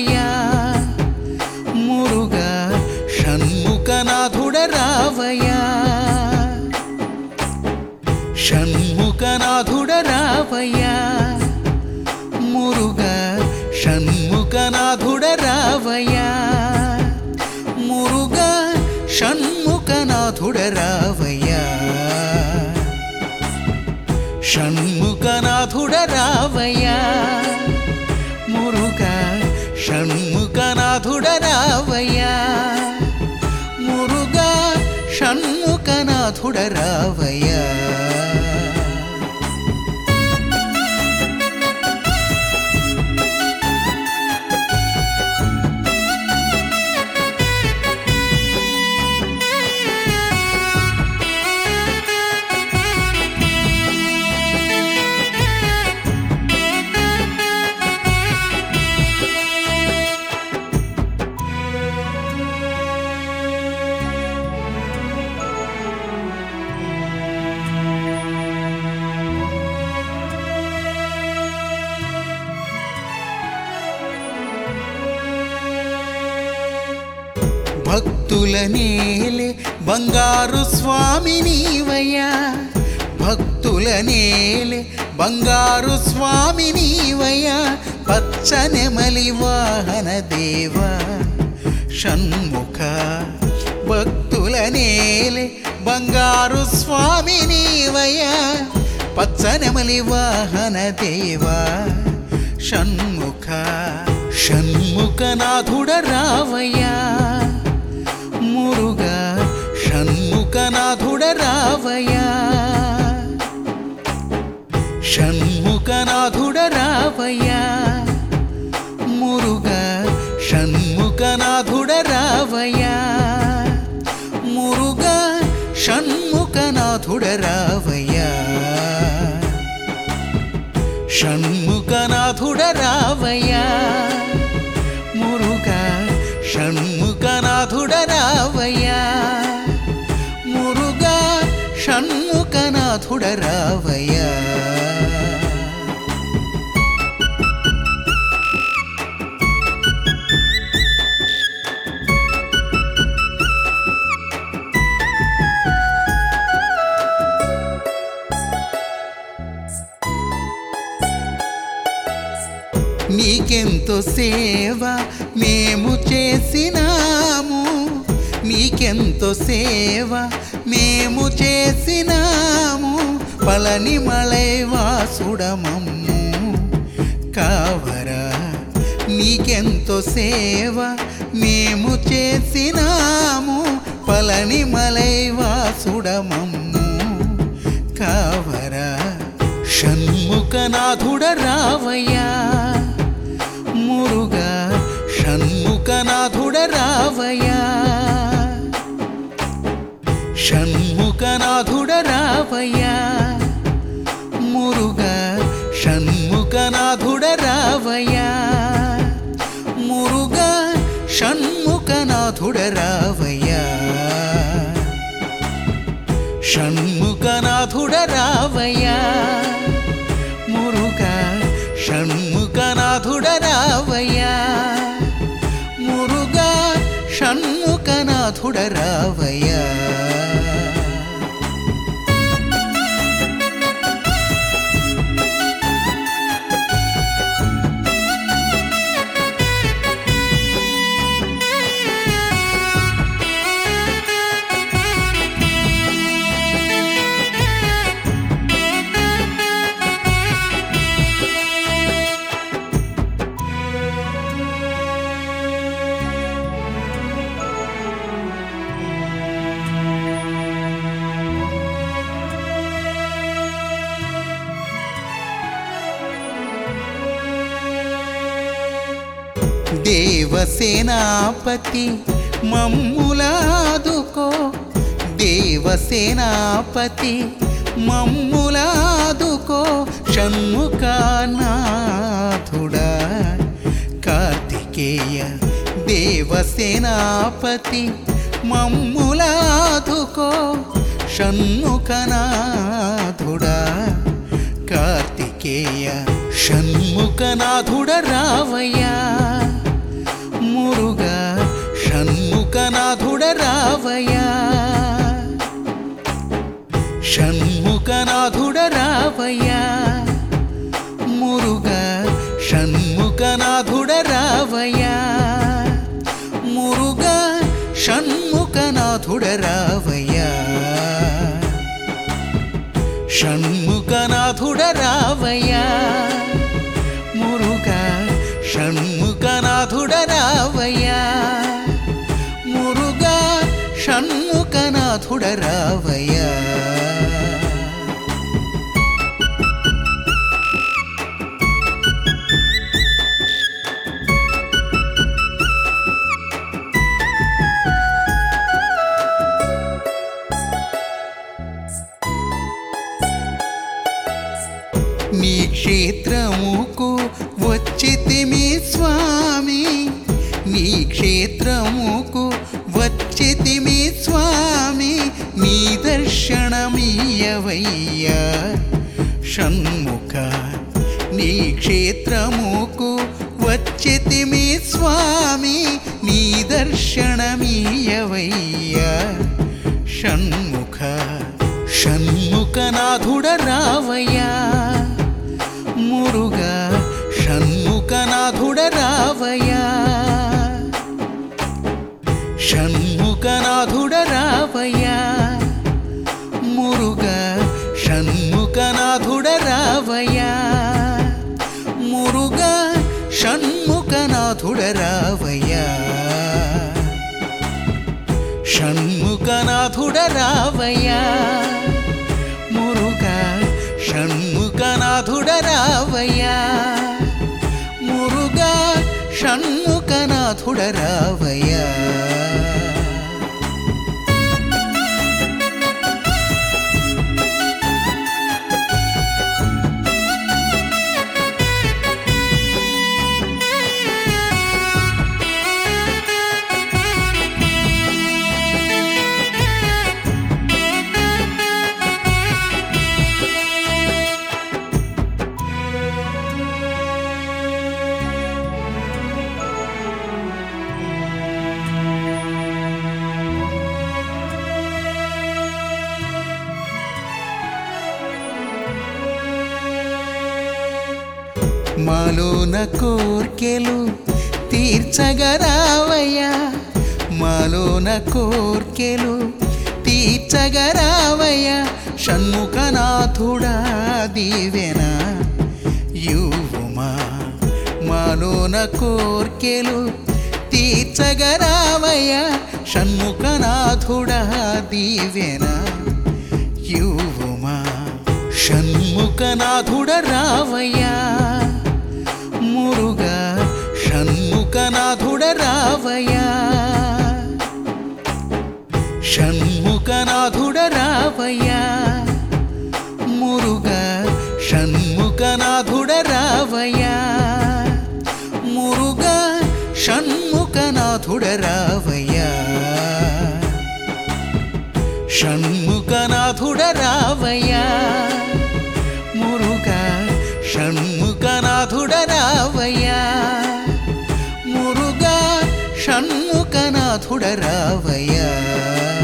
రావయ్యా మురుగా షణ్ముఖనాథుడ రావయ్యా షణ్ముఖనాథుడ రావయ్యా మురుగా షణ్ముఖనాథుడ రావయ్యా మురుగా షణ్ముఖనాథుడ రావయ్యా షణ్ముఖనాథుడ రావయ్యా మురుగా షణ్ముఖనాథుడ రావయ్యా మురుగా షణ్ముఖనాథుడ రావయ్యా భక్తుల నేలే బంగారు స్వామి నీవయ్యా భక్తుల నేలే బంగారు స్వామి నీవయ్యా పచ్చనెమలి వాహన దేవా షణ్ముఖ భక్తుల నేలే బంగారు స్వామి నీవయ్యా పచ్చనెమలి వాహన దేవా షణ్ముఖ షణ్ముఖనాథుడ రావయ్యా మురుగా షణ్ముఖనాథుడ రావయ్యా షణ్ముఖనాథుడ రావయ్యా మురుగా షణ్ముఖనాథుడ రావయ్యా మురుగా షణ్ముఖనాథుడ రావయ్యా షణ్ముఖనాథుడ రావయ్యా మురుగా షణ్ముఖనాథుడ రావయ్యా మురుగా షణ్ముఖనాథుడ రావయ్యా నీకెంతో సేవ మేము చేసినాము నీకెంతో సేవ మేము చేసినాము పళనిమలై వాసుడమమ్ము కావరా నీకెంతో సేవ మేము చేసినాము పళనిమలై వాసుడమమ్ము కావరా షణ్ముఖనాథుడ రావయ్యా మురుగా షణ్ముఖనాథుడ రావయ్యా షణ్ముఖనాథుడ రావయ్యా మురుగా షణ్ముఖనాథుడ రావయ్యా మురుగా షణ్ముఖనాథుడ రావయ్యా షణ్ముఖనాథుడ రావయ్యా మురుగా షణ్ముఖనాథుడ రావయ్యా మురుగా షణ్ముఖనాథుడ రావయ్యా దేవసేనాపతి మమ్ములాదుకో దేవసేనాపతి మమ్ములాదుకో షణ్ముఖనాథుడా కార్తికేయ దేవసేనాపతి మమ్ములాదుకో షణ్ముఖనాథుడా కార్తికేయ షణ్ముఖనాథుడ రావయ్యా రావయ్యా మురుగా షణ్ముఖనాథుడ రావయ్యా మురుగా షణ్ముఖనాథుడ రావయ్యా షణ్ముఖనాథుడ రావయ్యా మురుగా షణ్ముఖనాథుడ రావయ్యా మురుగా షణ్ముఖనాథుడ రావయ్యా నీ క్షేత్రముకు వచ్చితిమి స్వామి నీ క్షేత్రముకు వచ్చితిమి స్వామి నీ దర్శనమీయవయ్యా షణ్ముఖ నీ క్షేత్రముకు వచ్చితిమి స్వామి నీ దర్శనమీయవయ్యా షణ్ముఖ షణ్ముఖనాథుడ రావయ్యా మురుగా షణ్ముఖనాథుడ రావయ్యా షణ్ముఖనాథుడ రావయ్యా మురుగా షణ్ముఖనాథుడ రావయ్యా మురుగా షణ్ముఖనాథుడ రావయ్యా షణ్ముఖనాథుడ రావయ్యా మురుగా షణ్ముఖనాథుడ రావయ్యా మురుగా షణ్ముఖనాథుడ రావయ్యా మాలోన కోర్కెలు తీర్చగరావయ్యా మాలోన కోర్కెలు తీర్చగరావయ్యా షణ్ముఖనాథుడా దీవెన యువుమా మాలోన కోర్కెలు తీర్చగరావయ్యా షణ్ముఖనాథుడా దీవెన యువుమా షణ్ముఖనాథుడ రావయ్యా మురుగా షణ్ముఖనాథుడ రావయ్యా షణ్ముఖనాథుడ రావయ్యా మురుగా షణ్ముఖనాథుడ రావయ్యా మురుగా షణ్ముఖనాథుడ రావయ్యా షణ్ముఖనాథుడ రావయ్యా మురుగా షణ్ముఖనాథుడ రావయ్యా మురుగా షణ్ముఖనాథుడ రావయ్యా